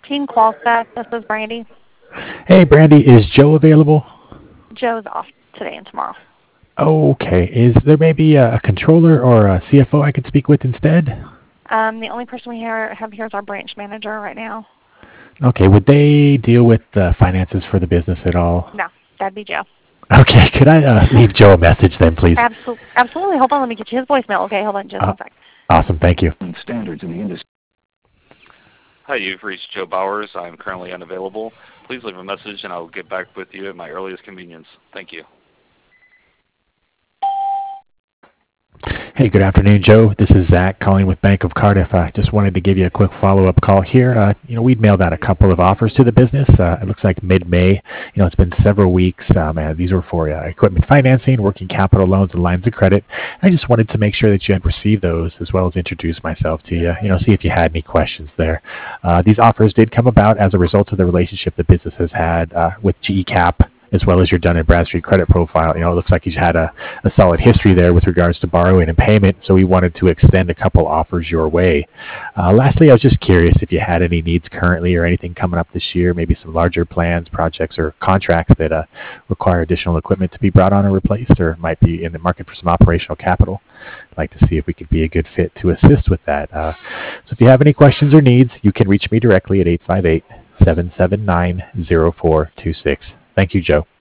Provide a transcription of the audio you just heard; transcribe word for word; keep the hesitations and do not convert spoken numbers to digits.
Team Qualstaff. This is Brandy. Hey, Brandy, is Joe available? Joe's off today and tomorrow. Okay. Is there maybe a controller or a C F O I could speak with instead? Um, the only person we here, have here is our branch manager right now. Okay. Would they deal with the finances for the business at all? No, that'd be Joe. Okay. Could I uh, leave Joe a message then, please? Absolutely. Absolutely. Hold on. Let me get you his voicemail. Okay, hold on just Uh, one second. awesome. Thank you. Standards in the industry. Hi, you've reached Joe Bowers. I'm currently unavailable. Please leave a message and I will get back with you at my earliest convenience. Thank you. Hey, good afternoon, Joe. This is Zach calling with Bank of Cardiff. I just wanted to give you a quick follow-up call here. Uh, you know, we'd mailed out a couple of offers to the business. Uh, it looks like mid-May. You know, it's been several weeks. Um, and these were for uh, equipment financing, working capital loans, and lines of credit. I just wanted to make sure that you had received those, as well as introduce myself to you. You know, see if you had any questions there. Uh, these offers did come about as a result of the relationship the business has had uh, with G E Cap, as well as your Dun and Bradstreet credit profile. You know, it looks like he's had a, a solid history there with regards to borrowing and payment, so we wanted to extend a couple offers your way. Uh, lastly, I was just curious if you had any needs currently or anything coming up this year, maybe some larger plans, projects, or contracts that uh, require additional equipment to be brought on or replaced, or might be in the market for some operational capital. I'd like to see if we could be a good fit to assist with that. Uh, so if you have any questions or needs, you can reach me directly at eight five eight, seven seven nine, zero four two six. Thank you, Joe.